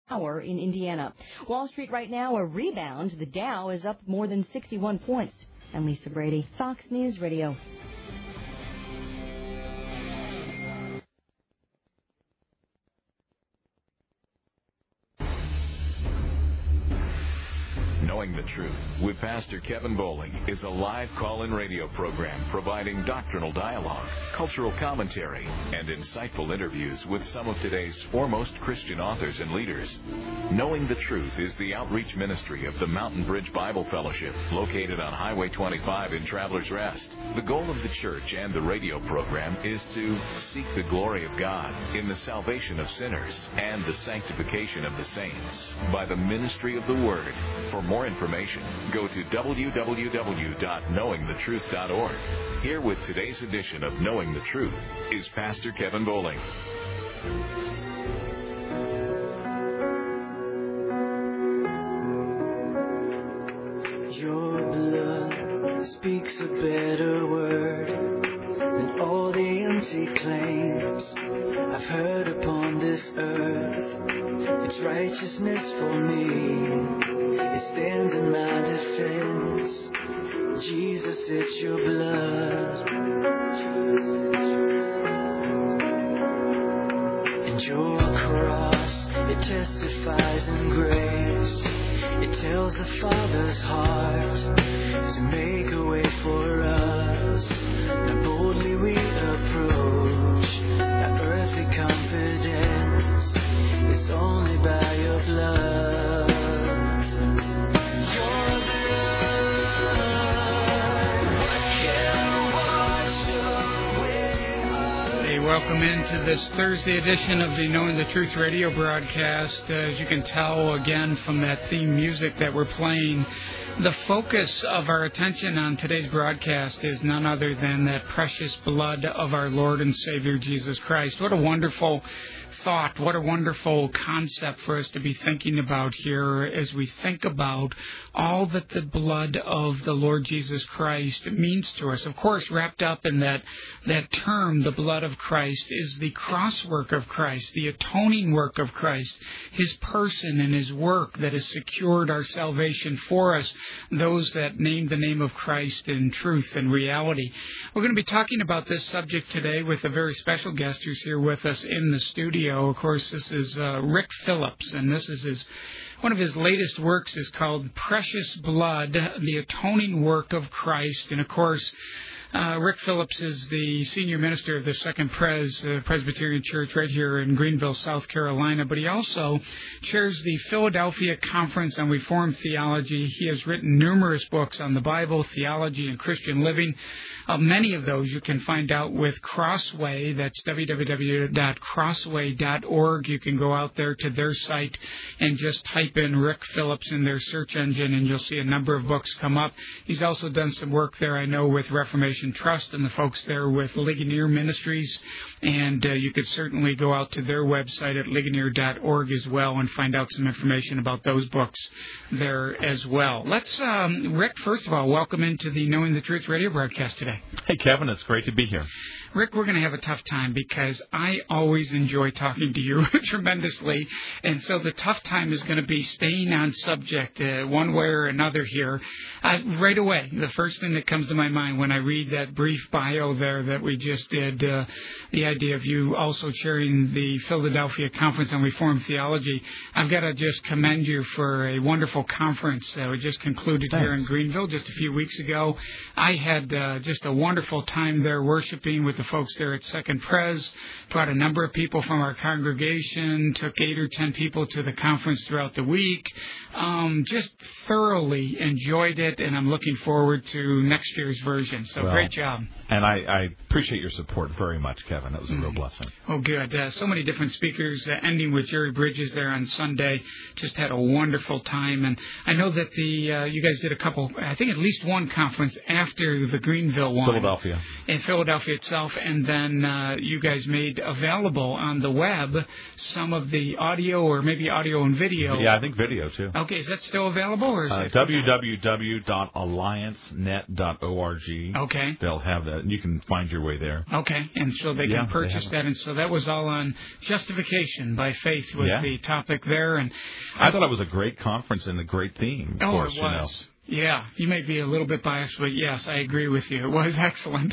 hour in Indiana. Wall Street right now, a rebound. The Dow is up more than 61 points. I'm Lisa Brady, Fox News Radio. Knowing the Truth with Pastor Kevin Bowling is a live call-in radio program providing doctrinal dialogue, cultural commentary, and insightful interviews with some of today's foremost Christian authors and leaders. Knowing the Truth is the outreach ministry of the Mountain Bridge Bible Fellowship, located on Highway 25 in Travelers Rest. The goal of the church and the radio program is to seek the glory of God in the salvation of sinners and the sanctification of the saints by the ministry of the Word. For more information, go to www.knowingthetruth.org. Here with today's edition of Knowing the Truth is Pastor Kevin Bowling. Your blood speaks a better word than all the empty claims I've heard upon this earth. It's righteousness for me. It stands in my defense. Jesus, it's your blood. And your cross, it testifies in grace. It tells the Father's heart to make a way for us. Now boldly we approach that earthly confidence. It's only by your blood. Welcome into this Thursday edition of the Knowing the Truth radio broadcast. As you can tell, again, from that theme music that we're playing, the focus of our attention on today's broadcast is none other than that precious blood of our Lord and Savior, Jesus Christ. What a wonderful thought, what a wonderful concept for us to be thinking about here as we think about all that the blood of the Lord Jesus Christ means to us. Of course, wrapped up in that term, the blood of Christ, is the cross work of Christ, the atoning work of Christ, His person and His work that has secured our salvation for us, those that name the name of Christ in truth and reality. We're going to be talking about this subject today with a very special guest who's here with us in the studio. Of course, this is Rick Phillips, and this is one of his latest works is called Precious Blood, the Atoning Work of Christ. And, of course, Rick Phillips is the senior minister of the Second Presbyterian Church right here in Greenville, South Carolina, but he also chairs the Philadelphia Conference on Reformed Theology. He has written numerous books on the Bible, theology, and Christian living. Many of those you can find out with Crossway. That's www.crossway.org. You can go out there to their site and just type in Rick Phillips in their search engine, and you'll see a number of books come up. He's also done some work there, I know, with Reformation Trust and the folks there with Ligonier Ministries. And you could certainly go out to their website at ligonier.org as well and find out some information about those books there as well. Let's, Rick, first of all, welcome into the Knowing the Truth radio broadcast today. Hey, Kevin, it's great to be here. Rick, we're going to have a tough time because I always enjoy talking to you tremendously, and so the tough time is going to be staying on subject one way or another here. Right away, the first thing that comes to my mind when I read that brief bio there that we just did, the idea of you also chairing the Philadelphia Conference on Reformed Theology, I've got to just commend you for a wonderful conference that we just concluded here in Greenville just a few weeks ago. I had just a wonderful time there worshiping with the folks there at Second Pres, brought a number of people from our congregation, took 8 or 10 people to the conference throughout the week. Just thoroughly enjoyed it, and I'm looking forward to next year's version. So great job. And I appreciate your support very much, Kevin. It was a real blessing. Oh, good. So many different speakers, ending with Jerry Bridges there on Sunday. Just had a wonderful time. And I know that you guys did a couple, I think at least one conference after the Greenville one. Philadelphia. In Philadelphia itself. And then you guys made available on the web some of the audio or maybe audio and video. Yeah, I think video, too. Okay, is that still available? Or is www.alliancenet.org. Okay. They'll have you can find your way there. Okay, and so they can purchase that. And so that was all on justification by faith was the topic there. And I thought it was a great conference and a great theme. Of course, it was. Yeah, you may be a little bit biased, but yes, I agree with you. It was excellent.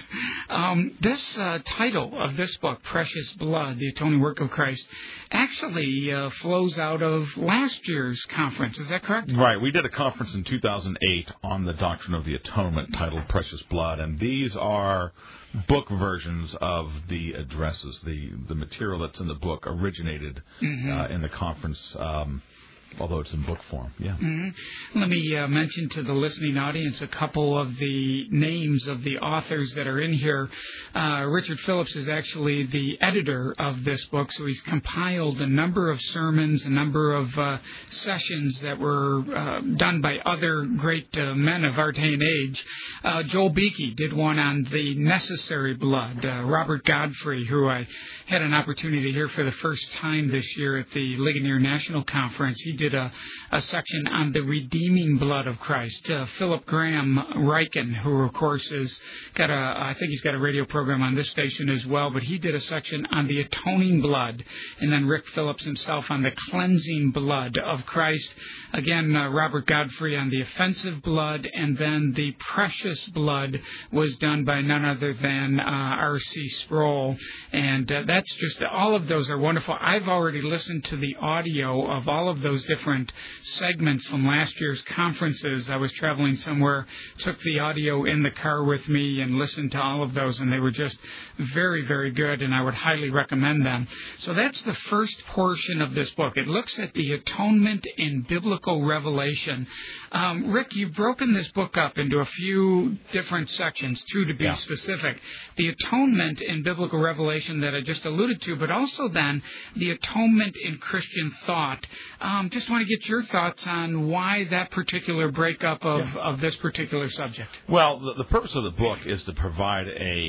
This title of this book, Precious Blood, The Atoning Work of Christ, actually flows out of last year's conference. Is that correct? Right. We did a conference in 2008 on the Doctrine of the Atonement titled Precious Blood, and these are book versions of the addresses. The material that's in the book originated in the conference, although it's in book form. Let me mention to the listening audience a couple of the names of the authors that are in here. Richard Phillips is actually the editor of this book, so he's compiled a number of sermons, a number of sessions that were done by other great men of our day and age. Joel Beakey did one on the necessary blood. Robert Godfrey, who I had an opportunity to hear for the first time this year at the Ligonier National Conference, he did a section on the redeeming blood of Christ. Philip Graham Riken, who of course has got I think he's got a radio program on this station as well, but he did a section on the atoning blood, and then Rick Phillips himself on the cleansing blood of Christ. Again, Robert Godfrey on the offensive blood, and then the precious blood was done by none other than R.C. Sproul. And that's just, all of those are wonderful. I've already listened to the audio of all of those different segments from last year's conferences. I was traveling somewhere, took the audio in the car with me and listened to all of those, and they were just very, very good, and I would highly recommend them. So that's the first portion of this book. It looks at the atonement in biblical revelation. Rick, you've broken this book up into a few different sections, two to be specific. The atonement in biblical revelation that I just alluded to, but also then the atonement in Christian thought. Just want to get your thoughts on why that particular breakup of this particular subject. Well, the purpose of the book is to provide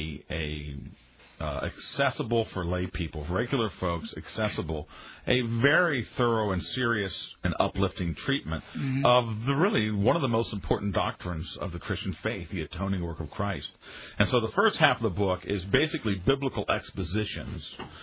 accessible for lay people, regular folks, a very thorough and serious and uplifting treatment of really one of the most important doctrines of the Christian faith, the atoning work of Christ. And so the first half of the book is basically biblical expositions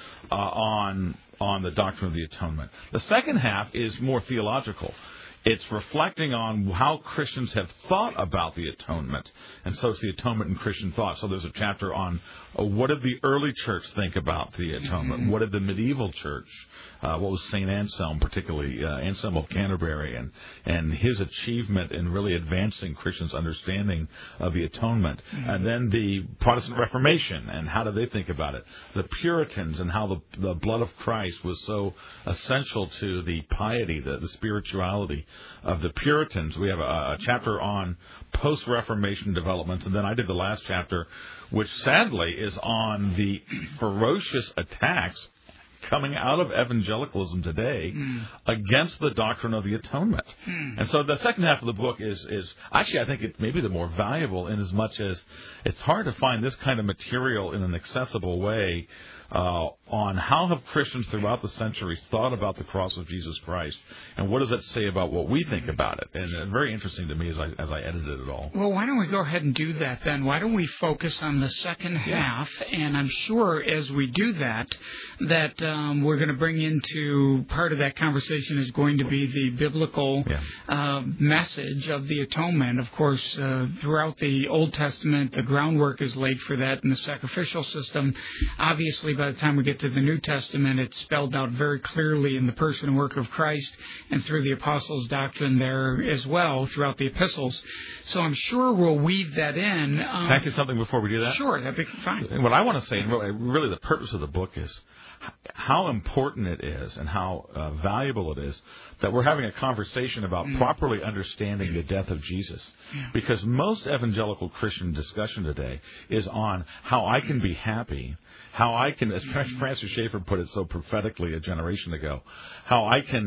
on the doctrine of the atonement. The second half is more theological. It's reflecting on how Christians have thought about the atonement. And so it's the atonement in Christian thought. So there's a chapter on what did the early church think about the atonement? What did the medieval church, what was St. Anselm, particularly Anselm of Canterbury, and his achievement in really advancing Christians' understanding of the atonement. And then the Protestant Reformation, and how did they think about it? The Puritans, and how the blood of Christ was so essential to the piety, the spirituality of the Puritans. We have a chapter on post-Reformation developments, and then I did the last chapter, which sadly is on the ferocious attacks coming out of evangelicalism today against the doctrine of the atonement. And so the second half of the book is actually, I think it may be the more valuable, in as much as it's hard to find this kind of material in an accessible way on how have Christians throughout the centuries thought about the cross of Jesus Christ, and what does that say about what we think about it? And very interesting to me as I edited it all. Well, why don't we go ahead and do that then? Why don't we focus on the second half? And I'm sure as we do that we're going to bring into part of that conversation is going to be the biblical message of the atonement. Of course, throughout the Old Testament, the groundwork is laid for that in the sacrificial system. Obviously, by the time we get to the New Testament, it's spelled out very clearly in the person and work of Christ and through the apostles' doctrine there as well throughout the epistles. So I'm sure we'll weave that in. Can I say something before we do that? Sure, that'd be fine. And what I want to say, and really the purpose of the book is how important it is and how valuable it is that we're having a conversation about properly understanding the death of Jesus. Because most evangelical Christian discussion today is on how I can be happy, how I can, as Francis Schaeffer put it so prophetically a generation ago, how I can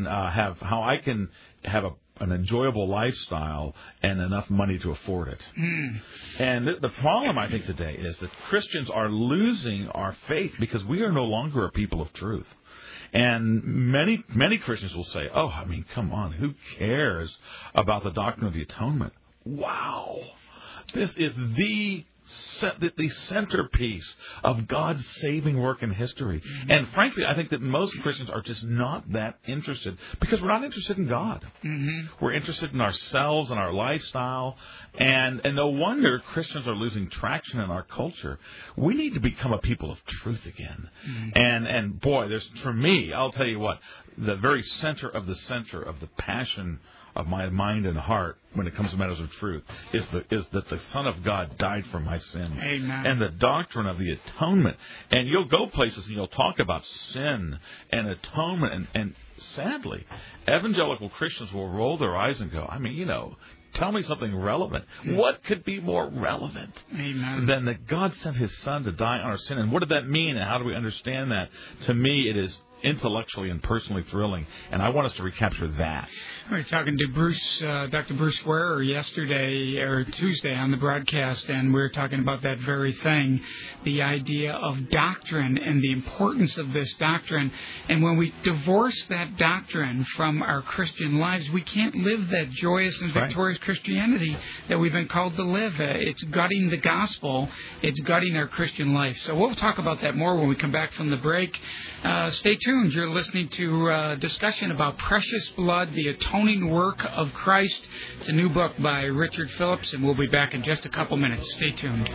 have an enjoyable lifestyle and enough money to afford it. And the problem, I think, today is that Christians are losing our faith because we are no longer a people of truth. And many Christians will say, oh, I mean, come on, who cares about the doctrine of the atonement? Wow. This is the the centerpiece of God's saving work in history. And frankly, I think that most Christians are just not that interested because we're not interested in God. We're interested in ourselves and our lifestyle. And no wonder Christians are losing traction in our culture. We need to become a people of truth again. And boy, for me, I'll tell you what, the very center of the passion of my mind and heart when it comes to matters of truth is that the Son of God died for my sin. Amen. And the doctrine of the atonement. And you'll go places and you'll talk about sin and atonement. And sadly, evangelical Christians will roll their eyes and go, tell me something relevant. What could be more relevant than that God sent His Son to die on our sin? And what did that mean? And how do we understand that? To me, it is intellectually and personally thrilling, and I want us to recapture that. We were talking to Dr. Bruce Ware yesterday or Tuesday on the broadcast, and we were talking about that very thing, the idea of doctrine and the importance of this doctrine. And when we divorce that doctrine from our Christian lives, we can't live that joyous and victorious Christianity that we've been called to live. It's gutting the gospel. It's gutting our Christian life. So we'll talk about that more when we come back from the break. Stay tuned. You're listening to a discussion about Precious Blood, the Atoning Work of Christ. It's a new book by Richard Phillips, and we'll be back in just a couple minutes. Stay tuned.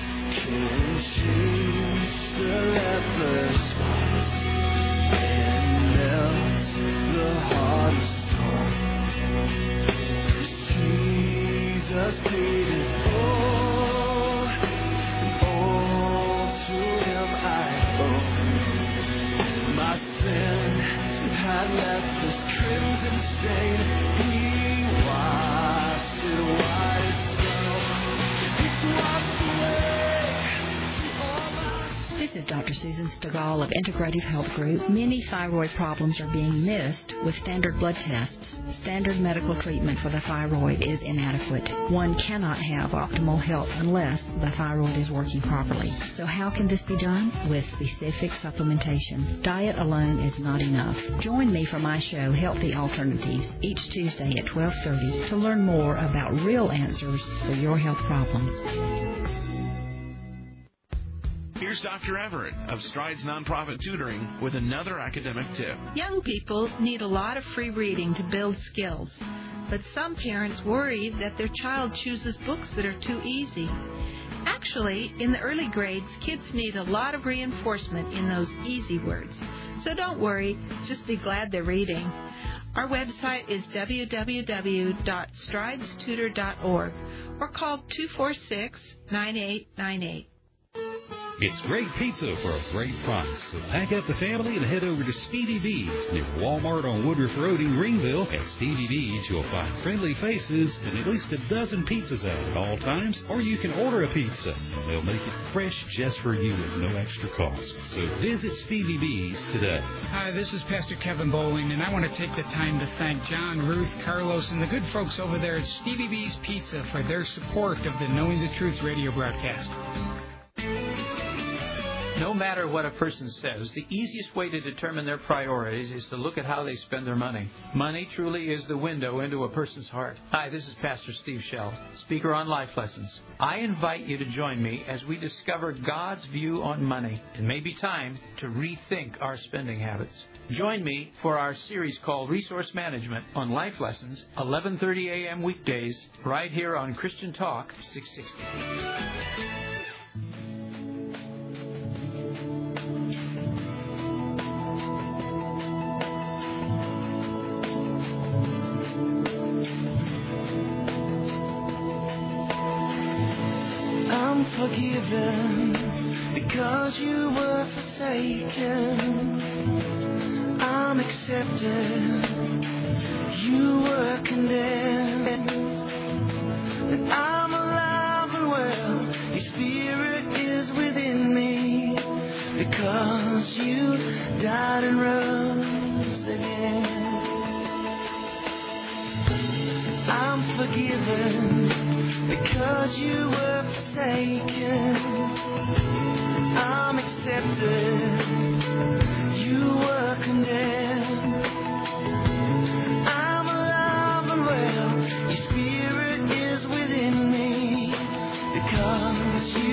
Jesus paid it all, and all to Him I owe. My sin had left this crimson stain. He washed it white as snow. It's washed away all my. This is Dr. Susan Stegall of Integrative Health Group. Many thyroid problems are being missed with standard blood tests. Standard medical treatment for the thyroid is inadequate. One cannot have optimal health unless the thyroid is working properly. So how can this be done? With specific supplementation. Diet alone is not enough. Join me for my show, Healthy Alternatives, each Tuesday at 12:30 to learn more about real answers for your health problems. Here's Dr. Everett of Strides Nonprofit Tutoring with another academic tip. Young people need a lot of free reading to build skills, but some parents worry that their child chooses books that are too easy. Actually, in the early grades, kids need a lot of reinforcement in those easy words. So don't worry, just be glad they're reading. Our website is www.stridestutor.org or call 246-9898. It's great pizza for a great price. So pack up the family and head over to Stevie B's near Walmart on Woodruff Road in Greenville. At Stevie B's, you'll find friendly faces and at least a dozen pizzas out at all times. Or you can order a pizza. They'll make it fresh just for you at no extra cost. So visit Stevie B's today. Hi, this is Pastor Kevin Bowling, and I want to take the time to thank John, Ruth, Carlos, and the good folks over there at Stevie B's Pizza for their support of the Knowing the Truth radio broadcast. No matter what a person says, the easiest way to determine their priorities is to look at how they spend their money. Money truly is the window into a person's heart. Hi, this is Pastor Steve Shell, speaker on Life Lessons. I invite you to join me as we discover God's view on money. It may be time to rethink our spending habits. Join me for our series called Resource Management on Life Lessons, 11:30 a.m. weekdays, right here on Christian Talk 660. Forgiven because you were forsaken. I'm accepted. You were condemned. And I'm alive and well. Your spirit is within me because you died and rose again. I'm forgiven because you were forsaken. I'm accepted. You were condemned. I'm alive and well. Your spirit is within me because you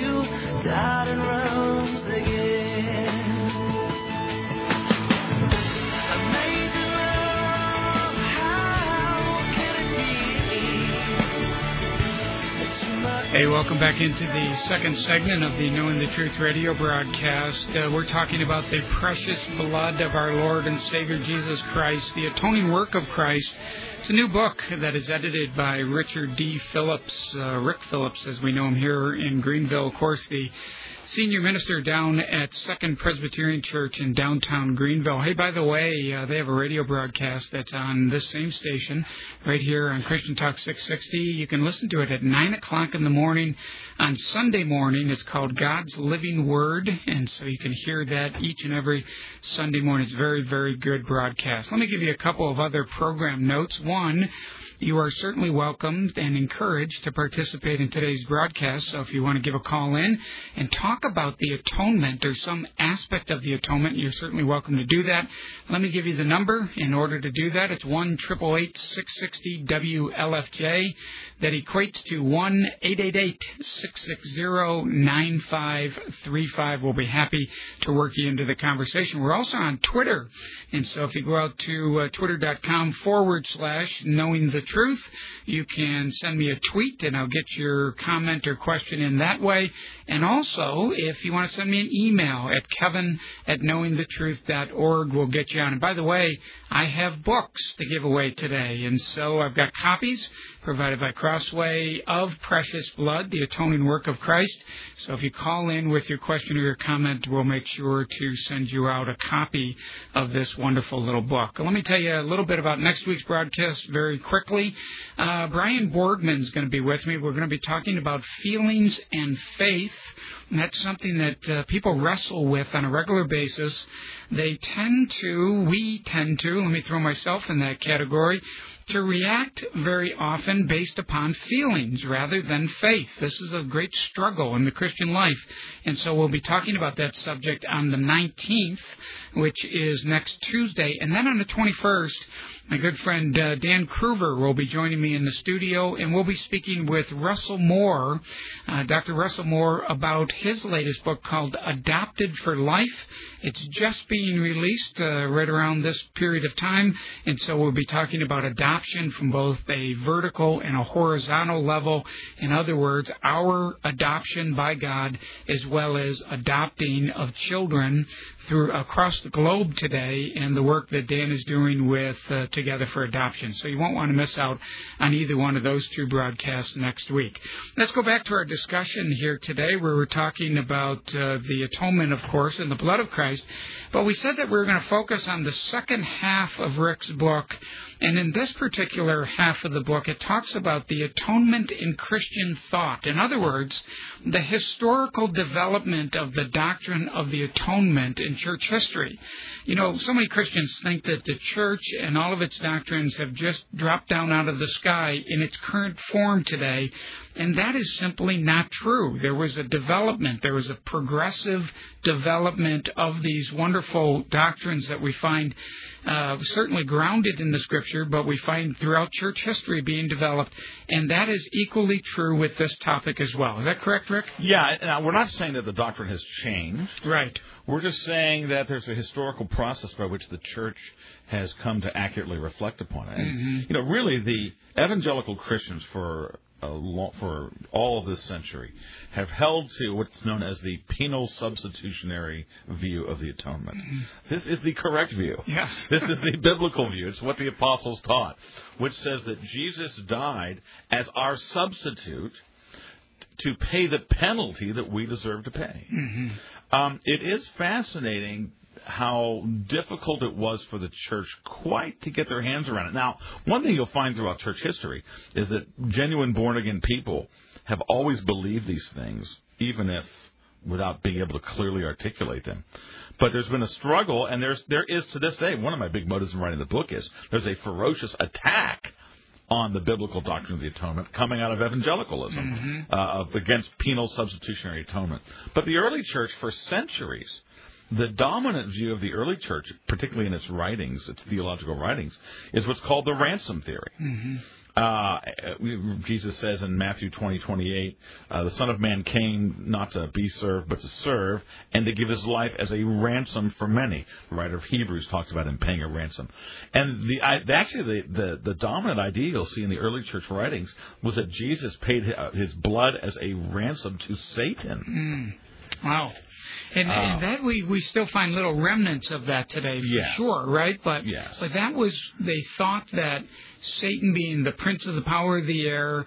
Hey, welcome back into the second segment of the Knowing the Truth radio broadcast. We're talking about the precious blood of our Lord and Savior Jesus Christ, the atoning work of Christ. It's a new book that is edited by Richard D. Phillips, Rick Phillips, as we know him here in Greenville. Of course, the senior minister down at Second Presbyterian Church in downtown Greenville. Hey, by the way, they have a radio broadcast that's on this same station right here on Christian Talk 660. You can listen to it at 9 o'clock in the morning on Sunday morning. It's called God's Living Word, and so you can hear that each and every Sunday morning. It's a very, very good broadcast. Let me give you a couple of other program notes. One, you are certainly welcomed and encouraged to participate in today's broadcast. So if you want to give a call in and talk about the atonement or some aspect of the atonement, you're certainly welcome to do that. Let me give you the number in order to do that. It's 1-888-660-WLFJ. That equates to 1-888-660-9535. We'll be happy to work you into the conversation. We're also on Twitter. And so if you go out to twitter.com/knowing the truth, you can send me a tweet and I'll get your comment or question in that way. And also, if you want to send me an email at kevin@knowingthetruth.org, we'll get you on. And by the way, I have books to give away today. And so I've got copies provided by Crossway of Precious Blood, the atoning work of Christ. So if you call in with your question or your comment, we'll make sure to send you out a copy of this wonderful little book. Let me tell you a little bit about next week's broadcast very quickly. Brian Borgman's going to be with me. We're going to be talking about feelings and faith. And that's something that people wrestle with on a regular basis. We tend to, let me throw myself in that category, to react very often based upon feelings rather than faith. This is a great struggle in the Christian life. And so we'll be talking about that subject on the 19th, which is next Tuesday. And then on the 21st, my good friend Dan Kruver will be joining me in the studio, and we'll be speaking with Russell Moore, Dr. Russell Moore, about his latest book called Adopted for Life. It's just being released right around this period of time, and so we'll be talking about adoption from both a vertical and a horizontal level. In other words, our adoption by God as well as adopting of children across the globe today, and the work that Dan is doing with Together for Adoption. So you won't want to miss out on either one of those two broadcasts next week. Let's go back to our discussion here today, where we're talking about the atonement, of course, and the blood of Christ. But we said that we were going to focus on the second half of Rick's book. And in this particular half of the book, it talks about the atonement in Christian thought. In other words, the historical development of the doctrine of the atonement in church history. You know, so many Christians think that the church and all of its doctrines have just dropped down out of the sky in its current form today. And that is simply not true. There was a development. There was a progressive development of these wonderful doctrines that we find certainly grounded in the Scripture, but we find throughout church history being developed. And that is equally true with this topic as well. Is that correct, Rick? Yeah. Now, we're not saying that the doctrine has changed. Right. We're just saying that there's a historical process by which the church has come to accurately reflect upon it. And, you know, really, the evangelical Christians for all of this century have held to what's known as the penal substitutionary view of the atonement. This is the correct view. Yes. This is the biblical view. It's what the apostles taught, which says that Jesus died as our substitute to pay the penalty that we deserve to pay. It is fascinating how difficult it was for the church quite to get their hands around it. Now, one thing you'll find throughout church history is that genuine born-again people have always believed these things, even if without being able to clearly articulate them. But there's been a struggle, and there is to this day, one of my big motives in writing the book is there's a ferocious attack on the biblical doctrine of the atonement coming out of evangelicalism against penal substitutionary atonement. But the early church, for centuries, the dominant view of the early church, particularly in its writings, its theological writings, is what's called the ransom theory. Jesus says in Matthew 20:28, the Son of Man came not to be served, but to serve, and to give his life as a ransom for many. The writer of Hebrews talks about him paying a ransom. And the dominant idea you'll see in the early church writings was that Jesus paid his blood as a ransom to Satan. Wow. And that we still find little remnants of that today, for sure, right? But that was, they thought that Satan being the prince of the power of the air,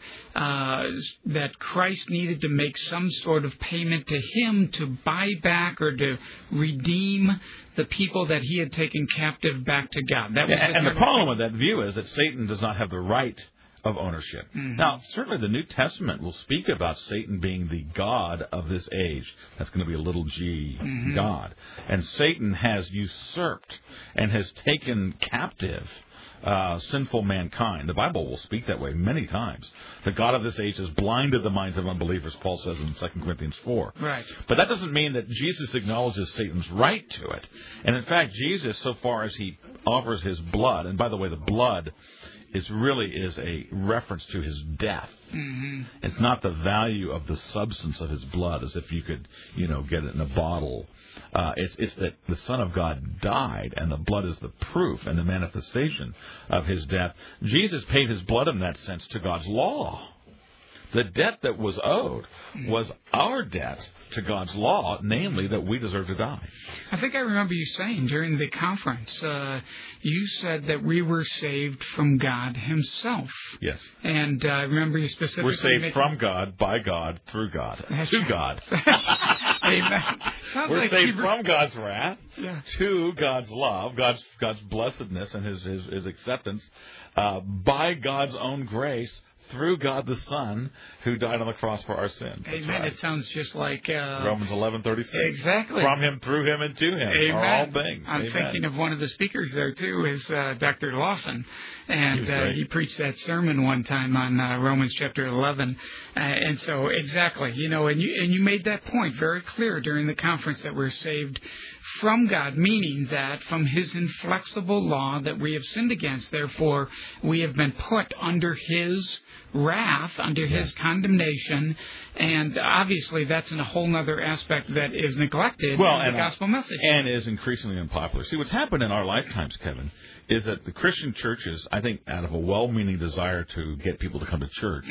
that Christ needed to make some sort of payment to him to buy back or to redeem the people that he had taken captive back to God. That was and the problem with that view is that Satan does not have the right of ownership. Now, certainly the New Testament will speak about Satan being the god of this age. That's going to be a little g, God. And Satan has usurped and has taken captive sinful mankind. The Bible will speak that way many times. The God of this age has blinded the minds of unbelievers, Paul says in 2 Corinthians 4. Right. But that doesn't mean that Jesus acknowledges Satan's right to it. And in fact, Jesus, so far as he offers his blood, and by the way, the blood is a reference to his death. It's not the value of the substance of his blood, as if you could, get it in a bottle. It's that the Son of God died, and the blood is the proof and the manifestation of his death. Jesus paid his blood in that sense to God's law. The debt that was owed was our debt to God's law, namely that we deserve to die. I think I remember you saying during the conference, you said that we were saved from God himself. Yes. And I remember you specifically... We're saved from God, by God, through God, to God. Amen. We're saved from God's wrath to God's love, God's blessedness and his acceptance, by God's own grace, through God the Son, who died on the cross for our sins. Amen. Right. It sounds just like... Romans 11:36. Exactly. From him, through him, and to him Amen. are all things. I'm thinking of one of the speakers there, too, is Dr. Lawson. And he preached that sermon one time on Romans chapter 11. And so, exactly, and you made that point very clear during the conference that we're saved from God, meaning that from his inflexible law that we have sinned against, therefore we have been put under his wrath, under his condemnation, and obviously that's in a whole other aspect that is neglected in the gospel message. And is increasingly unpopular. See, what's happened in our lifetimes, Kevin, is that the Christian churches, I think out of a well-meaning desire to get people to come to church,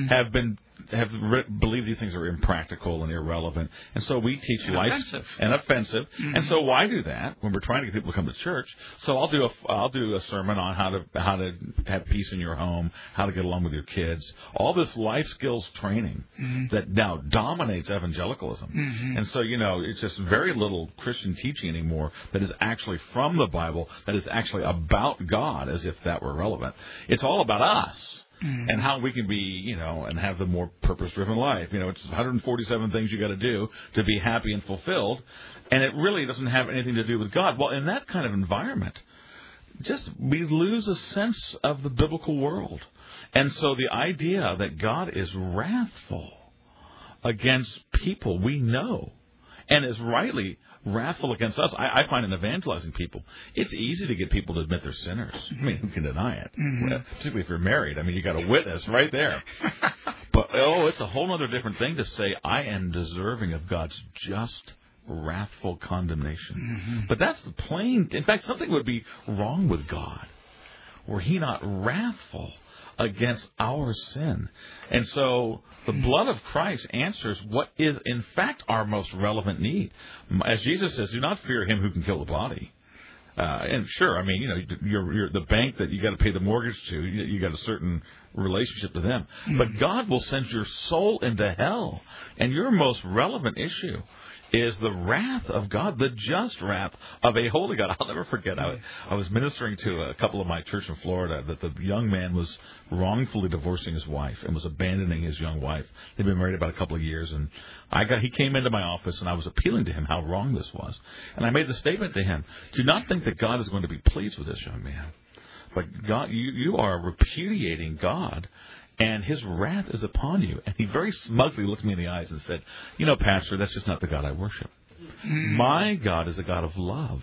have believed these things are impractical and irrelevant, and so we teach life and offensive. And so why do that when we're trying to get people to come to church? So I'll do a sermon on how to have peace in your home, how to get along with your kids, all this life skills training that now dominates evangelicalism. And so it's just very little Christian teaching anymore that is actually from the Bible, that is actually about God, as if that were relevant. It's all about us. And how we can be, and have the more purpose-driven life. It's 147 things you got to do to be happy and fulfilled, and it really doesn't have anything to do with God. Well, in that kind of environment, we lose a sense of the biblical world. And so the idea that God is wrathful against people we know, and is rightly wrathful against us. I find in evangelizing people, it's easy to get people to admit they're sinners. I mean, who can deny it? Particularly if you're married. I mean, you got a witness right there. But, it's a whole other different thing to say, I am deserving of God's just, wrathful condemnation. But that's the plain... In fact, something would be wrong with God were he not wrathful against our sin. And so the blood of Christ answers what is, in fact, our most relevant need. As Jesus says, do not fear him who can kill the body. And sure, I mean, you're the bank that you got to pay the mortgage to. You got a certain relationship to them. But God will send your soul into hell. And your most relevant issue is the wrath of God, the just wrath of a holy God. I'll never forget, I was ministering to a couple of my church in Florida that the young man was wrongfully divorcing his wife and was abandoning his young wife. They'd been married about a couple of years, and he came into my office, and I was appealing to him how wrong this was. And I made the statement to him, do not think that God is going to be pleased with this young man. But God, you are repudiating God, and his wrath is upon you. And he very smugly looked me in the eyes and said, Pastor, that's just not the God I worship. My God is a God of love.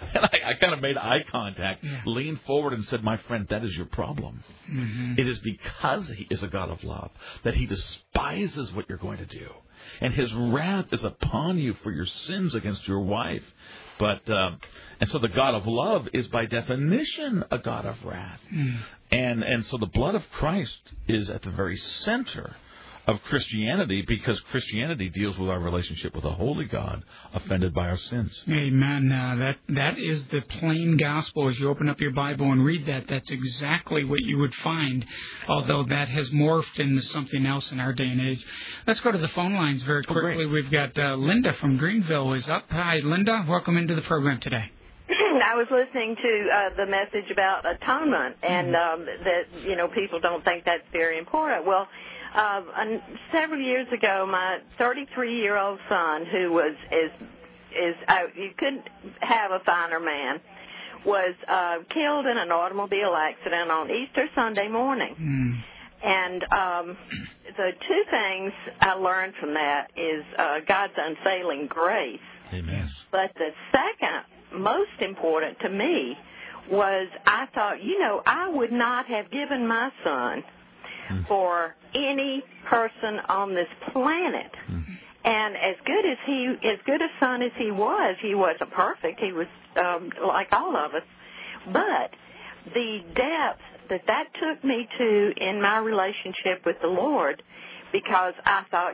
And I kind of made eye contact, leaned forward and said, my friend, that is your problem. Mm-hmm. It is because he is a God of love that he despises what you're going to do. And his wrath is upon you for your sins against your wife. But and so the God of love is by definition a God of wrath. Mm. And so the blood of Christ is at the very center of Christianity, because Christianity deals with our relationship with a holy God offended by our sins. Amen. That is the plain gospel. As you open up your Bible and read that, that's exactly what you would find, although that has morphed into something else in our day and age. Let's go to the phone lines very quickly. We've got Linda from Greenville is up. Hi, Linda. Welcome into the program today. I was listening to the message about atonement, and that, people don't think that's very important. Well, several years ago, my 33-year-old son, who was you couldn't have a finer man, was killed in an automobile accident on Easter Sunday morning. Mm. And the two things I learned from that is God's unfailing grace. Amen. But the second, most important to me, was I thought, I would not have given my son for any person on this planet. And as good a son as he wasn't perfect. He was like all of us. But the depth that took me to in my relationship with the Lord, because I thought,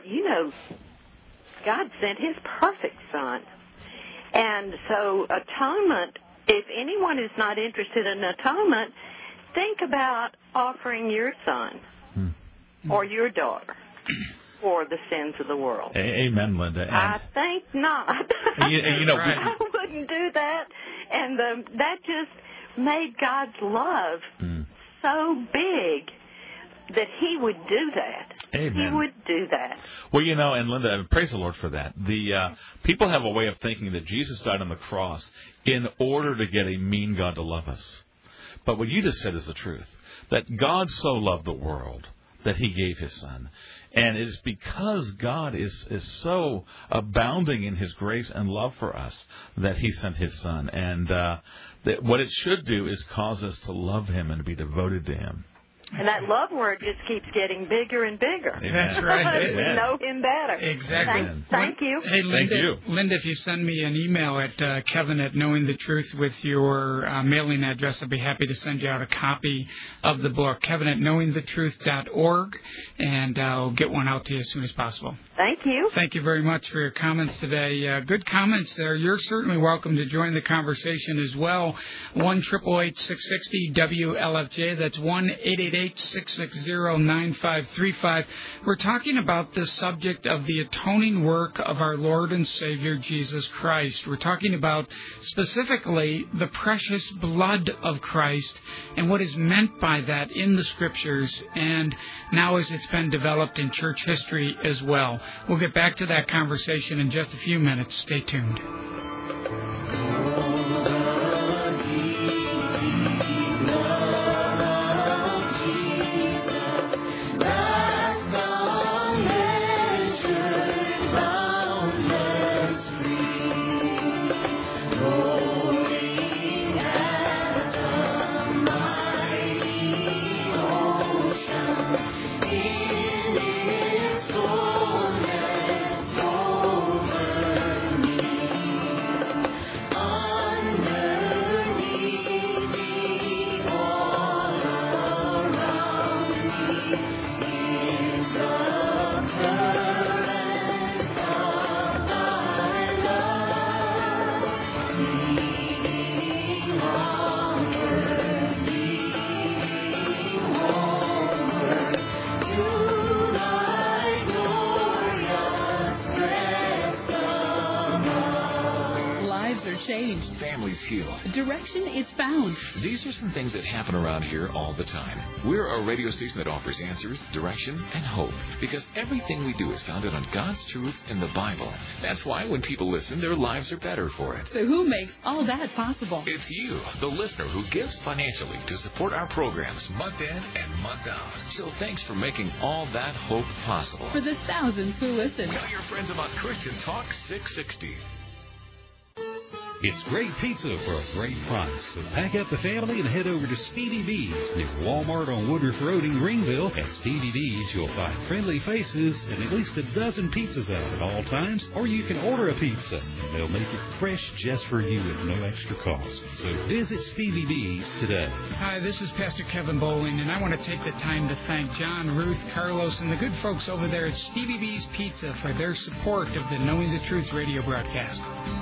God sent his perfect son. And so atonement, if anyone is not interested in atonement, think about offering your son or your daughter for the sins of the world. Amen, Linda. And I think not. I wouldn't do that. And that just made God's love so big that he would do that. Amen. He would do that. Well, and Linda, praise the Lord for that. The people have a way of thinking that Jesus died on the cross in order to get a mean God to love us. But what you just said is the truth, that God so loved the world that he gave his son. And it is because God is so abounding in his grace and love for us that he sent his son. And that what it should do is cause us to love him and to be devoted to him. And that love word just keeps getting bigger and bigger. Amen. That's right. We know him better. Exactly. Thank you. Hey, Linda, Thank you. Linda, if you send me an email at Kevin at Knowing the Truth with your mailing address, I'd be happy to send you out a copy of the book, Kevin at knowingthetruth.org, and I'll get one out to you as soon as possible. Thank you. Thank you very much for your comments today. Good comments there. You're certainly welcome to join the conversation as well. 1-888-660-WLFJ. That's 1-888-660-9535. We're talking about the subject of the atoning work of our Lord and Savior Jesus Christ. We're talking about specifically the precious blood of Christ and what is meant by that in the Scriptures and now as it's been developed in church history as well. We'll get back to that conversation in just a few minutes. Stay tuned. Changed. Families healed. Direction is found. These are some things that happen around here all the time. We're a radio station that offers answers, direction, and hope. Because everything we do is founded on God's truth in the Bible. That's why when people listen, their lives are better for it. So who makes all that possible? It's you, the listener, who gives financially to support our programs month in and month out. So thanks for making all that hope possible. For the thousands who listen. Tell your friends about Christian Talk 660. It's great pizza for a great price. So pack up the family and head over to Stevie B's near Walmart on Woodruff Road in Greenville. At Stevie B's, you'll find friendly faces and at least a dozen pizzas out at all times. Or you can order a pizza. They'll make it fresh just for you at no extra cost. So visit Stevie B's today. Hi, this is Pastor Kevin Bowling, and I want to take the time to thank John, Ruth, Carlos, and the good folks over there at Stevie B's Pizza for their support of the Knowing the Truth radio broadcast.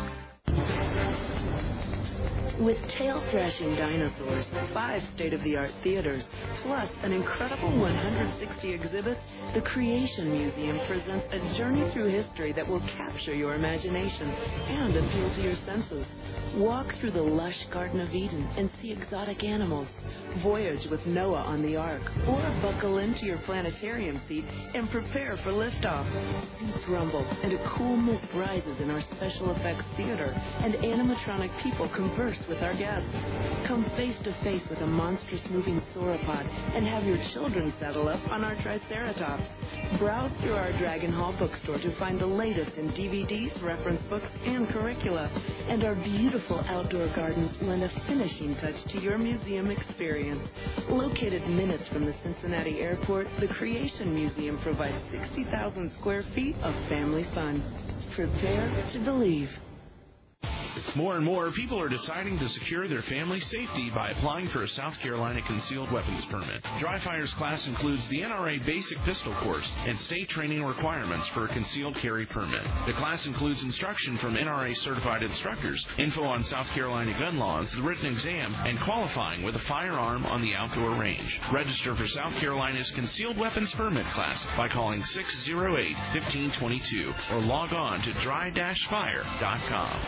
With tail-thrashing dinosaurs, 5 state-of-the-art theaters, plus an incredible 160 exhibits, the Creation Museum presents a journey through history that will capture your imagination and appeal to your senses. Walk through the lush Garden of Eden and see exotic animals. Voyage with Noah on the Ark, or buckle into your planetarium seat and prepare for liftoff. Seats rumble, and a cool mist rises in our special effects theater, and animatronic people converse with our guests. Come face to face with a monstrous moving sauropod and have your children saddle up on our Triceratops. Browse through our Dragon Hall bookstore to find the latest in DVDs, reference books, and curricula. And our beautiful outdoor gardens lend a finishing touch to your museum experience. Located minutes from the Cincinnati airport, the Creation Museum provides 60,000 square feet of family fun. Prepare to believe. More and more people are deciding to secure their family's safety by applying for a South Carolina concealed weapons permit. Dry Fire's class includes the NRA Basic Pistol Course and state training requirements for a concealed carry permit. The class includes instruction from NRA certified instructors, info on South Carolina gun laws, the written exam, and qualifying with a firearm on the outdoor range. Register for South Carolina's concealed weapons permit class by calling 608-1522 or log on to dry-fire.com.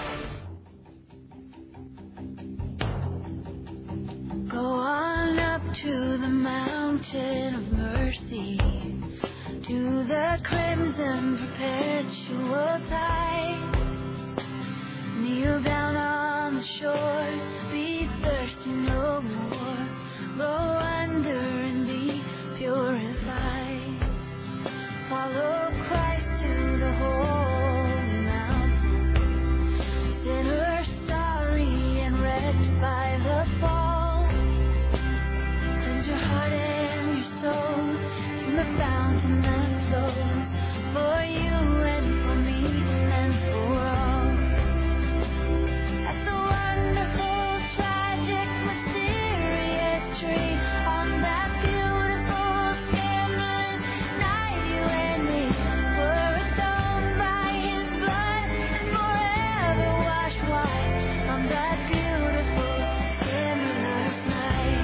Go on up to the mountain of mercy, to the crimson perpetual tide. Kneel down on the shore, be thirsty no more. Go under and be purified. Follow Christ to the holy mountain. Sinner sorry and wrecked by the fall. Your heart and your soul from the fountain that flows for you and for me and for all. At the wonderful, tragic, mysterious tree on that beautiful, scandalous night, you and me were atoned by His blood and forever washed white on that beautiful, scandalous night.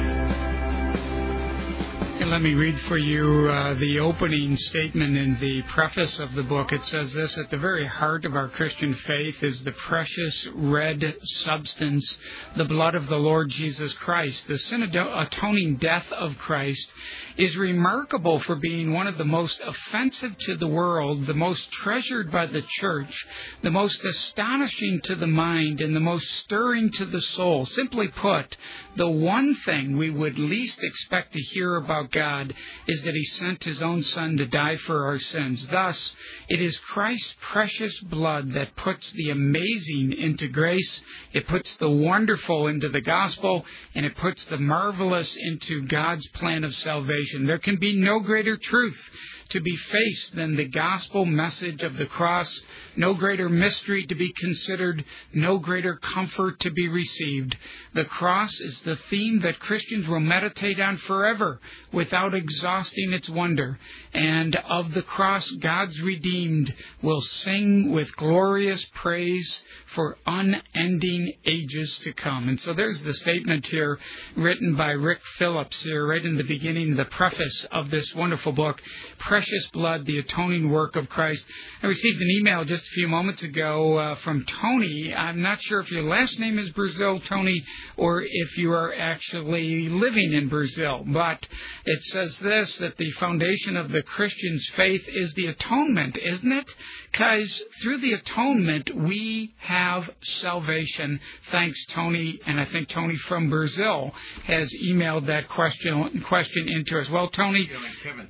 And let me read for you the opening statement in the preface of the book. It says this: at the very heart of our Christian faith is the precious red substance, the blood of the Lord Jesus Christ. The sin-atoning death of Christ is remarkable for being one of the most offensive to the world, the most treasured by the church, the most astonishing to the mind, and the most stirring to the soul. Simply put, the one thing we would least expect to hear about God is that He sent His own Son to die for our sins. Thus, it is Christ's precious blood that puts the amazing into grace, it puts the wonderful into the gospel, and it puts the marvelous into God's plan of salvation. There can be no greater truth to be faced than the gospel message of the cross, no greater mystery to be considered, no greater comfort to be received. The cross is the theme that Christians will meditate on forever without exhausting its wonder. And of the cross, God's redeemed will sing with glorious praise for unending ages to come. And so there's the statement here written by Rick Phillips here right in the beginning, the preface of this wonderful book, Precious Blood, the Atoning Work of Christ. I received an email just a few moments ago from Tony. I'm not sure if your last name is Brazil, Tony, or if you are actually living in Brazil. But it says this, that the foundation of the Christian's faith is the atonement, isn't it? Because through the atonement, we have salvation. Thanks, Tony. And I think Tony from Brazil has emailed that question into us. Well, Tony... Kevin, you're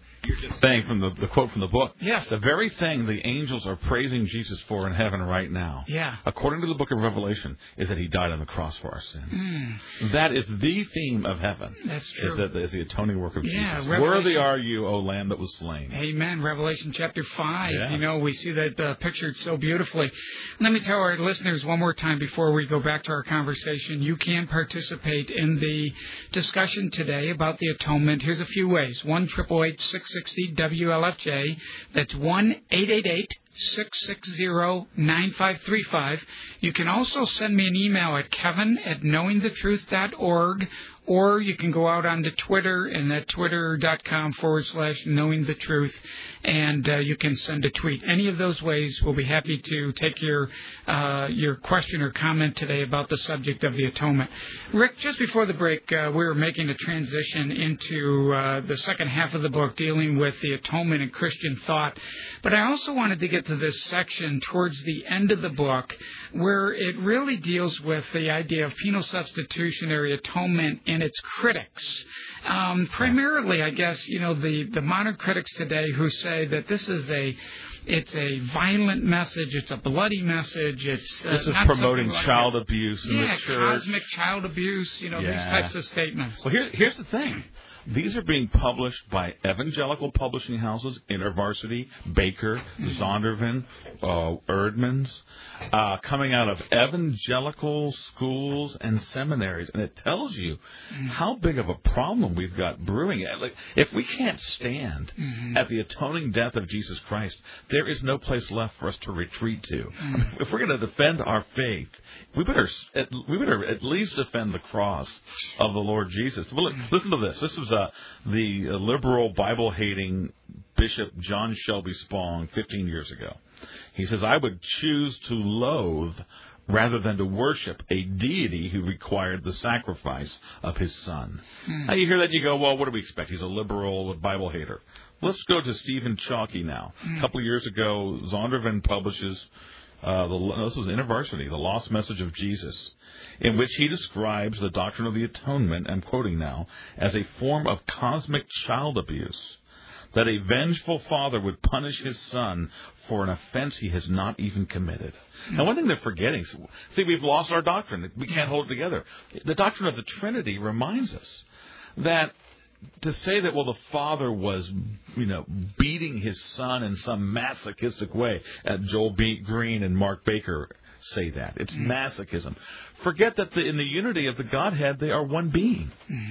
saying from the quote from the book. Yes. The very thing the angels are praising Jesus for in heaven right now, Yeah. according to the book of Revelation, is that he died on the cross for our sins. That is the theme of heaven. That's true. Is the atoning work of Jesus. Revelation. Worthy are you, O Lamb that was slain. Amen. Revelation chapter 5. Yeah. You know, we see that pictured so beautifully. Let me tell our listeners one more time before we go back to our conversation. You can participate in the discussion today about the atonement. Here's a few ways. 1-888-660-WLFJ. That's 1-888-660-9535. You can also send me an email at kevin@knowingthetruth.org. Or you can go out onto Twitter, and at twitter.com/knowingthetruth, and you can send a tweet. Any of those ways, we'll be happy to take your question or comment today about the subject of the atonement. Rick, just before the break, we were making a transition into the second half of the book dealing with the atonement and Christian thought. But I also wanted to get to this section towards the end of the book where it really deals with the idea of penal substitutionary atonement and its critics. Primarily, I guess, you know, the modern critics today who say that this is it's a violent message, it's a bloody message, it's this is not promoting like child abuse in the church. Cosmic child abuse, you know, these types of statements. Well, here's the thing. These are being published by evangelical publishing houses, InterVarsity, Baker, Zondervan, Erdman's, coming out of evangelical schools and seminaries. And it tells you how big of a problem we've got brewing. Like, if we can't stand at the atoning death of Jesus Christ, there is no place left for us to retreat to. I mean, if we're going to defend our faith, we better at least defend the cross of the Lord Jesus. Well, listen to this. This was the liberal Bible-hating Bishop John Shelby Spong 15 years ago. He says, I would choose to loathe rather than to worship a deity who required the sacrifice of his son. Now you hear that and you go, well, what do we expect? He's a liberal, a Bible hater. Let's go to Stephen Chalky now. A couple of years ago, Zondervan publishes, this was InterVarsity, The Lost Message of Jesus, in which he describes the doctrine of the atonement, I'm quoting now, as a form of cosmic child abuse, that a vengeful father would punish his son for an offense he has not even committed. Now, one thing they're forgetting, see, we've lost our doctrine. We can't hold it together. The doctrine of the Trinity reminds us that to say that, well, the father was, beating his son in some masochistic way, Joel B. Green and Mark Baker say that. It's masochism. Forget that in the unity of the Godhead, they are one being.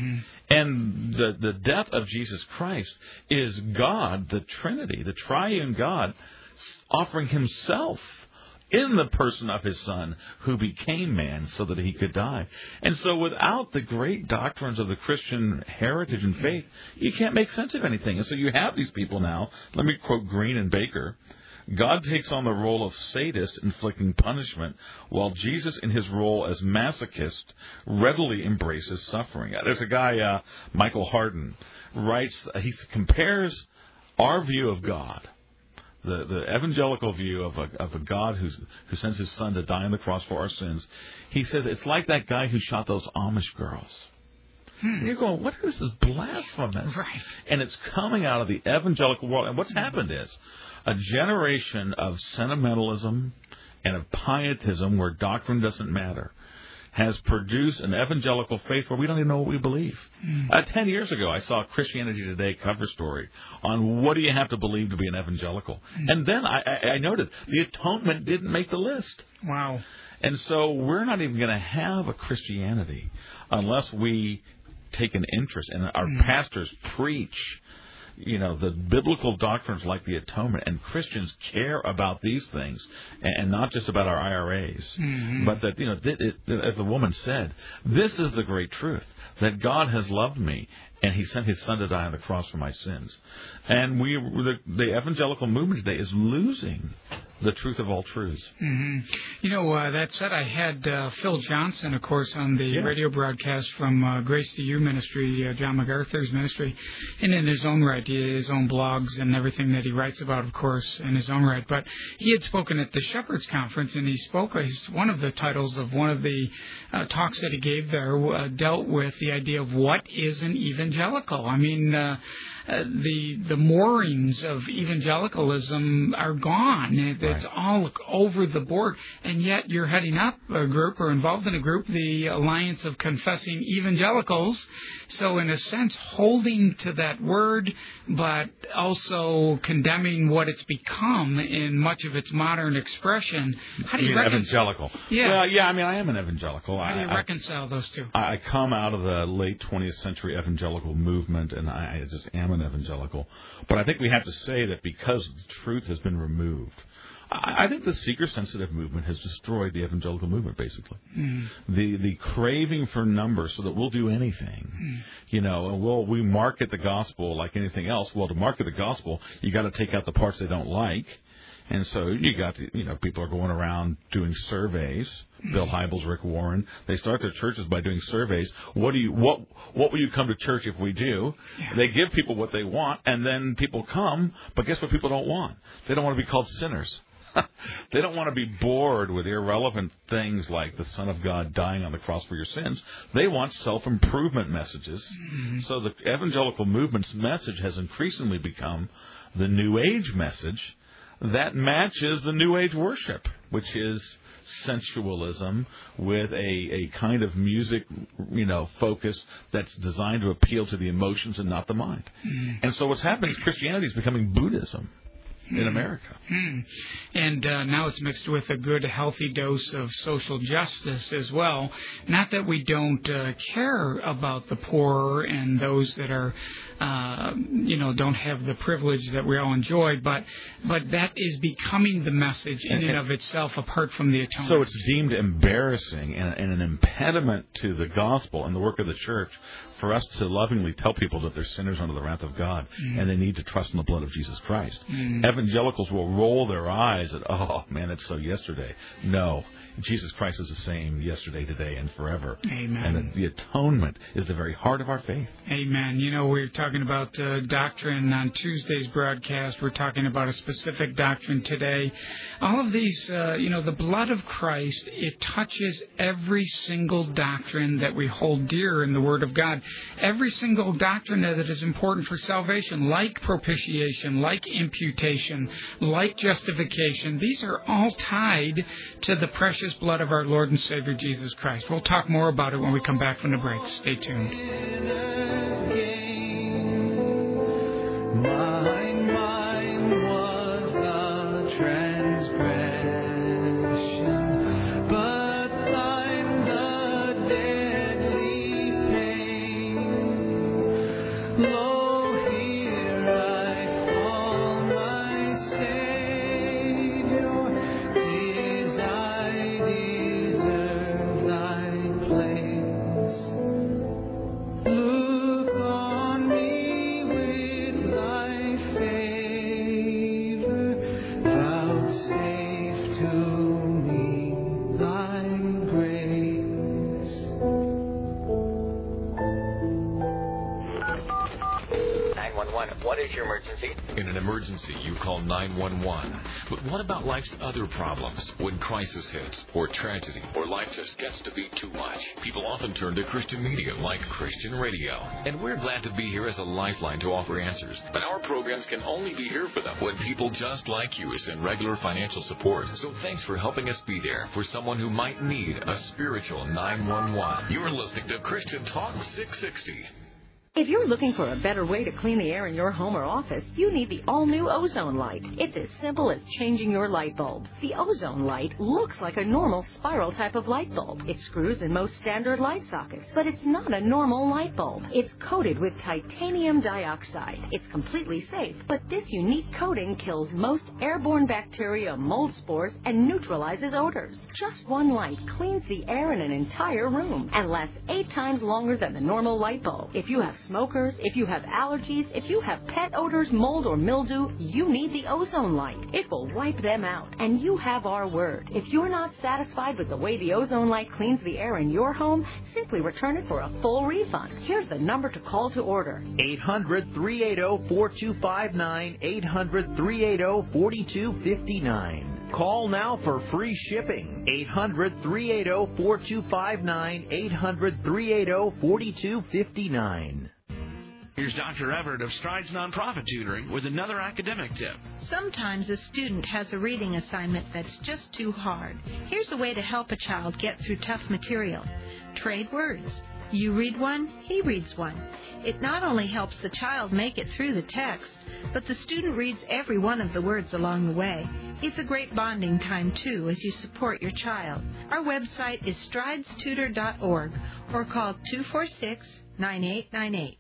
And the death of Jesus Christ is God, the Trinity, the triune God, offering himself in the person of his son, who became man so that he could die. And so without the great doctrines of the Christian heritage and faith, you can't make sense of anything. And so you have these people now. Let me quote Green and Baker. God takes on the role of sadist, inflicting punishment, while Jesus, in his role as masochist, readily embraces suffering. There's a guy, Michael Hardin, writes, he compares our view of God, the evangelical view of a God who sends his son to die on the cross for our sins. He says it's like that guy who shot those Amish girls. And you're going, what is this blasphemous? Right. And it's coming out of the evangelical world. And what's happened is a generation of sentimentalism and of pietism where doctrine doesn't matter has produced an evangelical faith where we don't even know what we believe. 10 years ago, I saw a Christianity Today cover story on what do you have to believe to be an evangelical. And then I noted the atonement didn't make the list. Wow. And so we're not even going to have a Christianity unless we take an interest and our pastors preach the biblical doctrines like the atonement, and Christians care about these things, and not just about our IRAs, but that, as the woman said, this is the great truth, that God has loved me, and he sent his son to die on the cross for my sins. And the evangelical movement today is losing the truth of all truths. Mm-hmm. You know, that said, I had Phil Johnson, of course, on the radio broadcast from Grace to You ministry, John MacArthur's ministry, and in his own right, his own blogs and everything that he writes about, of course, in his own right. But he had spoken at the Shepherds Conference, and he spoke, one of the titles of one of the talks that he gave there dealt with the idea of what is an evangelical. I mean, the moorings of evangelicalism are gone. It's all over the board. And yet you're heading up a group or involved in a group, the Alliance of Confessing Evangelicals. So in a sense, holding to that word, but also condemning what it's become in much of its modern expression. How do you evangelical? Yeah. Well, yeah, I mean, I am an evangelical. How do you reconcile those two? I come out of the late 20th century evangelical movement, and I just am an evangelical. But I think we have to say that because the truth has been removed, I think the seeker-sensitive movement has destroyed the evangelical movement, basically. Mm. The craving for numbers so that we'll do anything, and we market the gospel like anything else. Well, to market the gospel, you got to take out the parts they don't like. And so you got people are going around doing surveys. Bill Hybels, Rick Warren, they start their churches by doing surveys. What will you come to church if we do? Yeah. They give people what they want, and then people come. But guess what people don't want? They don't want to be called sinners. They don't want to be bored with irrelevant things like the Son of God dying on the cross for your sins. They want self-improvement messages. Mm-hmm. So the evangelical movement's message has increasingly become the New Age message that matches the New Age worship, which is sensualism with a kind of music, focus that's designed to appeal to the emotions and not the mind. Mm. And so what's happening is Christianity is becoming Buddhism in America. Mm. And now it's mixed with a good, healthy dose of social justice as well. Not that we don't care about the poor and those that are, don't have the privilege that we all enjoy, but that is becoming the message in and of itself apart from the atonement. So it's deemed embarrassing and an impediment to the gospel and the work of the church for us to lovingly tell people that they're sinners under the wrath of God and they need to trust in the blood of Jesus Christ. Evangelicals will roll their eyes at, oh, man, it's so yesterday. No. Jesus Christ is the same yesterday, today, and forever. Amen. And the atonement is the very heart of our faith. Amen. We're talking about doctrine on Tuesday's broadcast. We're talking about a specific doctrine today. All of these, the blood of Christ, it touches every single doctrine that we hold dear in the Word of God. Every single doctrine that is important for salvation, like propitiation, like imputation, like justification. These are all tied to the precious blood of our Lord and Savior Jesus Christ. We'll talk more about it when we come back from the break. Stay tuned. What is your emergency? In an emergency, you call 911. But what about life's other problems? When crisis hits, or tragedy, or life just gets to be too much, people often turn to Christian media like Christian radio. And we're glad to be here as a lifeline to offer answers. But our programs can only be here for them when people just like you send regular financial support. So thanks for helping us be there for someone who might need a spiritual 911. You're listening to Christian Talk 660. If you're looking for a better way to clean the air in your home or office, you need the all-new Ozone Light. It's as simple as changing your light bulbs. The Ozone Light looks like a normal spiral type of light bulb. It screws in most standard light sockets, but it's not a normal light bulb. It's coated with titanium dioxide. It's completely safe, but this unique coating kills most airborne bacteria, mold spores, and neutralizes odors. Just one light cleans the air in an entire room and lasts 8 times longer than the normal light bulb. If you have smokers, if you have allergies, if you have pet odors, mold, or mildew, you need the Ozone Light. It will wipe them out, and you have our word. If you're not satisfied with the way the Ozone Light cleans the air in your home, simply return it for a full refund. Here's the number to call to order. 800-380-4259, 800-380-4259. Call now for free shipping. 800-380-4259, 800-380-4259. Here's Dr. Everett of Strides Nonprofit Tutoring with another academic tip. Sometimes a student has a reading assignment that's just too hard. Here's a way to help a child get through tough material. Trade words. You read one, he reads one. It not only helps the child make it through the text, but the student reads every one of the words along the way. It's a great bonding time, too, as you support your child. Our website is stridestutor.org or call 246-9898.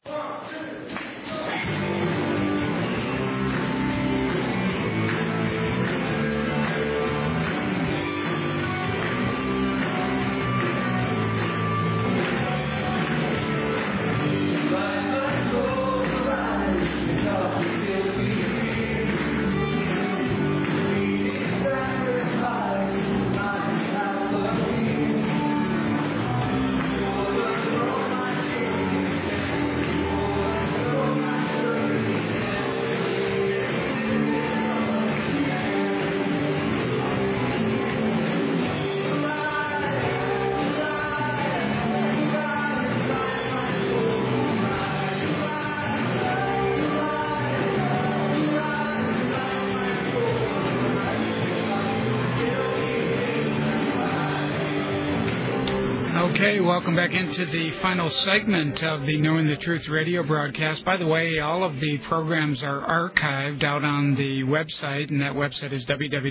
Okay, welcome back into the final segment of the Knowing the Truth radio broadcast. By the way, all of the programs are archived out on the website, and that website is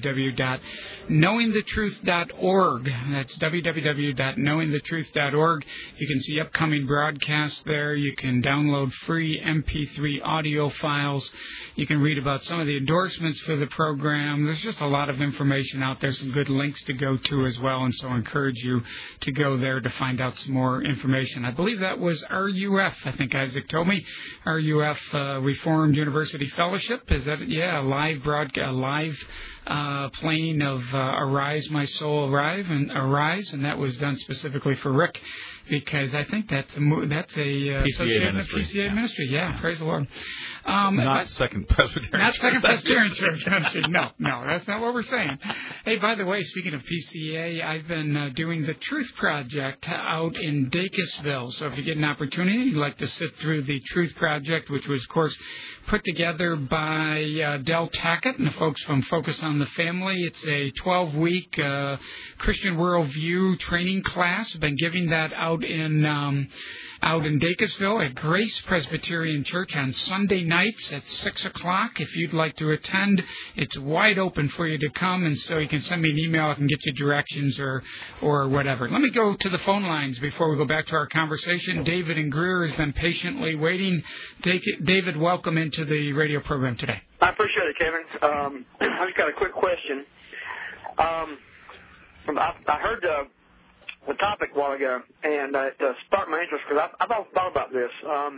www.knowingthetruth.org. That's www.knowingthetruth.org. You can see upcoming broadcasts there. You can download free MP3 audio files. You can read about some of the endorsements for the program. There's just a lot of information out there, some good links to go to as well, and so I encourage you to go there to find out some more information. I believe that was RUF, I think Isaac told me. RUF Reformed University Fellowship. Is that, yeah, a live broadcast, a live playing of Arise, My Soul, Arise, and that was done specifically for Rick, because I think that's a PCA ministry. PCA ministry, yeah, praise the Lord. Not Second Presbyterian. Not Second Presbyterian Church. No, that's not what we're saying. Hey, by the way, speaking of PCA, I've been doing the Truth Project out in Dacusville. So if you get an opportunity, you'd like to sit through the Truth Project, which was, of course, put together by Del Tackett and the folks from Focus on the Family. It's a 12-week Christian worldview training class. I've been giving that out in Dacusville at Grace Presbyterian Church on Sunday nights at 6 o'clock. If you'd like to attend, it's wide open for you to come, and so you can send me an email. I can get you directions or whatever. Let me go to the phone lines before we go back to our conversation. David in Greer has been patiently waiting. David, welcome into the radio program today. I appreciate it, Kevin. I've just got a quick question. I heard the topic a while ago, and it sparked my interest because I've always thought about this.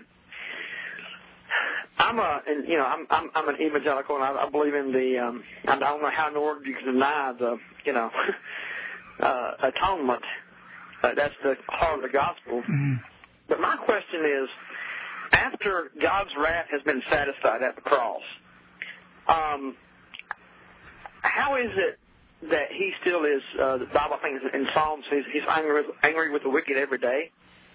I'm an evangelical, and I believe in the. I don't know how in the world you can deny the atonement. That's the heart of the gospel. Mm-hmm. But my question is, after God's wrath has been satisfied at the cross, how is it that he still is, the Bible thinks in Psalms, he's angry with the wicked every day?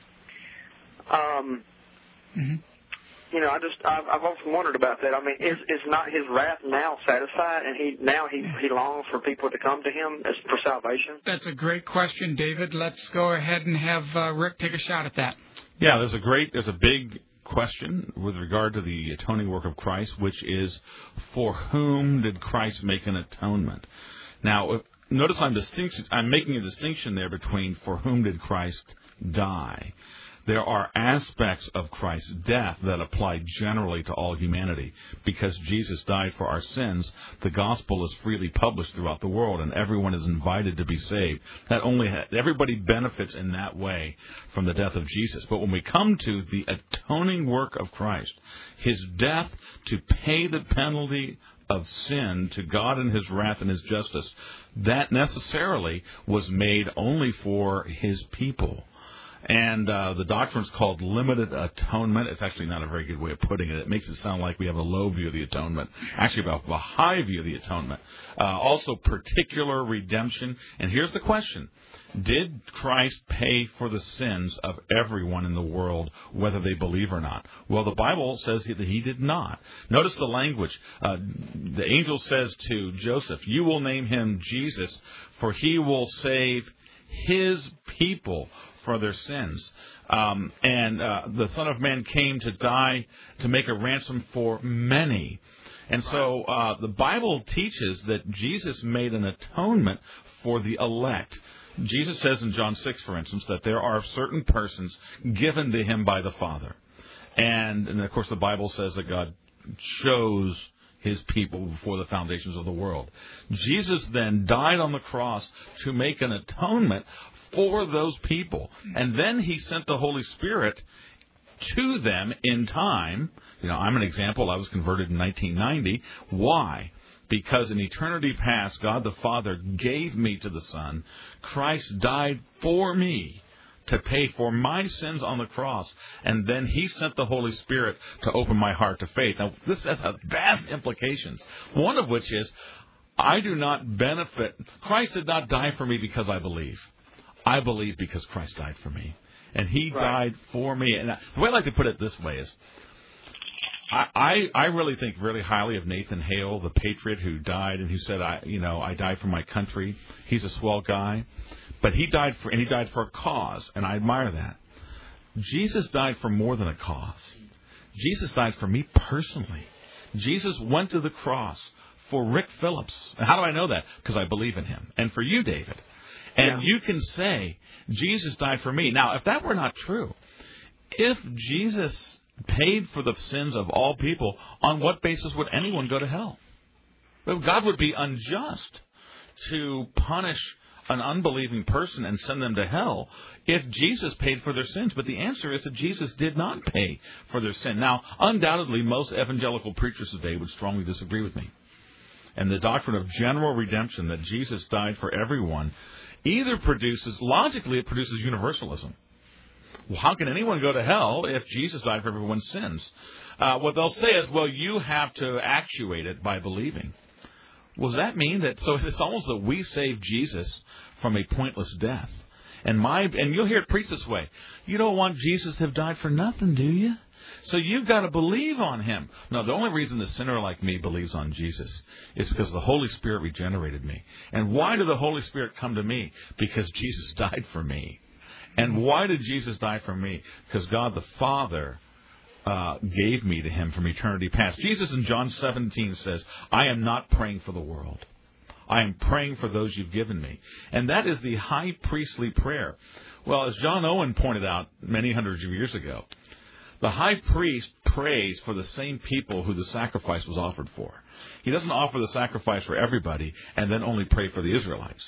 Mm-hmm. I've often wondered about that. I mean, is not his wrath now satisfied, and he longs for people to come to him for salvation? That's a great question, David. Let's go ahead and have Rick take a shot at that. Yeah, there's a big question with regard to the atoning work of Christ, which is, for whom did Christ make an atonement? Now, notice I'm making a distinction there between for whom did Christ die. there are aspects of Christ's death that apply generally to all humanity. Because Jesus died for our sins, the gospel is freely published throughout the world, and everyone is invited to be saved. Everybody benefits in that way from the death of Jesus. But when we come to the atoning work of Christ, his death to pay the penalty of sin to God and his wrath and his justice, that necessarily was made only for his people. And the doctrine is called limited atonement. It's actually not a very good way of putting it. It makes it sound like we have a low view of the atonement. Actually, about a high view of the atonement. Also, particular redemption. And here's the question. Did Christ pay for the sins of everyone in the world, whether they believe or not? Well, the Bible says that he did not. Notice the language. The angel says to Joseph, you will name him Jesus, for he will save his people for their sins. And the Son of Man came to die to make a ransom for many. And so the Bible teaches that Jesus made an atonement for the elect. Jesus says in John 6, for instance, that there are certain persons given to him by the Father. And of course, the Bible says that God chose his people before the foundations of the world. Jesus then died on the cross to make an atonement for those people. And then he sent the Holy Spirit to them in time. You know, I'm an example. I was converted in 1990. Why? Because in eternity past, God the Father gave me to the Son. Christ died for me to pay for my sins on the cross. And then he sent the Holy Spirit to open my heart to faith. Now, this has vast implications. One of which is, I do not benefit. Christ did not die for me because I believe. I believe because Christ died for me. And he died for me. And the way I like to put it this way is, I really think really highly of Nathan Hale, the patriot who died and who said, I died for my country. He's a swell guy. But he died for a cause, and I admire that. Jesus died for more than a cause. Jesus died for me personally. Jesus went to the cross for Rick Phillips. And how do I know that? Because I believe in him. And for you, David. And you can say, Jesus died for me. Now, if that were not true, if Jesus paid for the sins of all people, on what basis would anyone go to hell? Well, God would be unjust to punish an unbelieving person and send them to hell if Jesus paid for their sins. But the answer is that Jesus did not pay for their sin. Now, undoubtedly, most evangelical preachers today would strongly disagree with me. And the doctrine of general redemption, that Jesus died for everyone, either logically it produces universalism. Well, how can anyone go to hell if Jesus died for everyone's sins? What they'll say is, well, you have to actuate it by believing. Well, does that mean that, so it's almost that we saved Jesus from a pointless death? And you'll hear it preached this way. You don't want Jesus to have died for nothing, do you? So you've got to believe on him. No, the only reason a sinner like me believes on Jesus is because the Holy Spirit regenerated me. And why did the Holy Spirit come to me? Because Jesus died for me. And why did Jesus die for me? Because God the Father gave me to him from eternity past. Jesus in John 17 says, I am not praying for the world. I am praying for those you've given me. And that is the high priestly prayer. Well, as John Owen pointed out many hundreds of years ago, the high priest prays for the same people who the sacrifice was offered for. He doesn't offer the sacrifice for everybody and then only pray for the Israelites.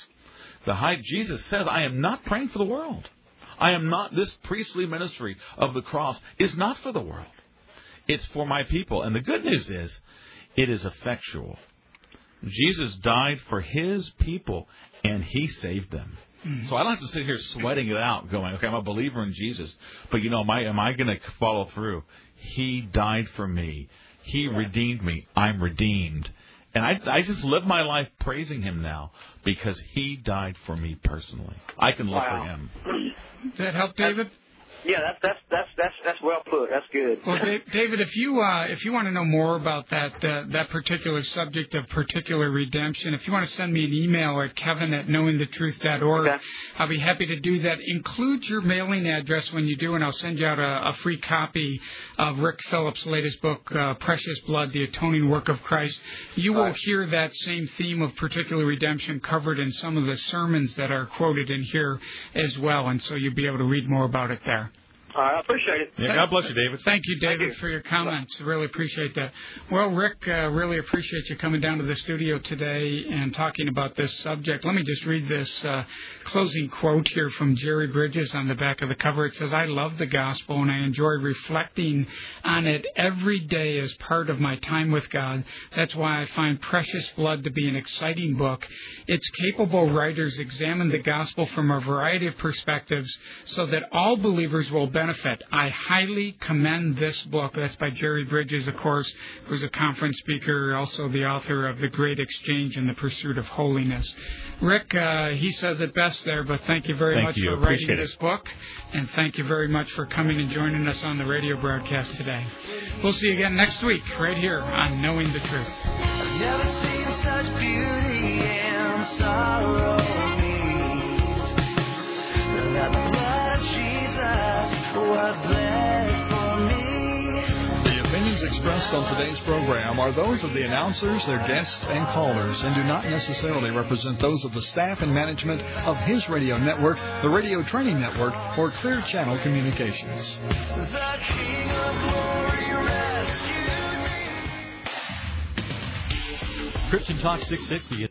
Jesus says, I am not praying for the world. I am not, this priestly ministry of the cross is not for the world. It's for my people. And the good news is, it is effectual. Jesus died for his people, and he saved them. Mm-hmm. So I don't have to sit here sweating it out, going, okay, I'm a believer in Jesus, but am I going to follow through? He died for me. He redeemed me. I'm redeemed. And I just live my life praising him now because he died for me personally. I can live for him. Does that help, David? Yeah, that's well put. That's good. Well, David, if you want to know more about that particular subject of particular redemption, if you want to send me an email at kevin@knowingthetruth.org, okay. I'll be happy to do that. Include your mailing address when you do, and I'll send you out a free copy of Rick Phillips' latest book, Precious Blood: The Atoning Work of Christ. You will hear that same theme of particular redemption covered in some of the sermons that are quoted in here as well, and so you'll be able to read more about it there. All right, I appreciate it. Yeah, God bless you, David. Thank you, David, for your comments. Really appreciate that. Well, Rick, really appreciate you coming down to the studio today and talking about this subject. Let me just read this closing quote here from Jerry Bridges on the back of the cover. It says, "I love the gospel and I enjoy reflecting on it every day as part of my time with God. That's why I find Precious Blood to be an exciting book. Its capable writers examine the gospel from a variety of perspectives so that all believers will benefit. I highly commend this book." That's by Jerry Bridges, of course, who's a conference speaker, also the author of The Great Exchange and the Pursuit of Holiness. Rick, he says it best there, but thank you very much for writing this book, and thank you very much for coming and joining us on the radio broadcast today. We'll see you again next week, right here on Knowing the Truth. I've never seen such beauty and sorrow meet. That the blood of Jesus was bled for me. The opinions expressed on today's program are those of the announcers, their guests, and callers, and do not necessarily represent those of the staff and management of His Radio Network, the Radio Training Network, or Clear Channel Communications. The King of Glory rescued me. Christian Talk 660.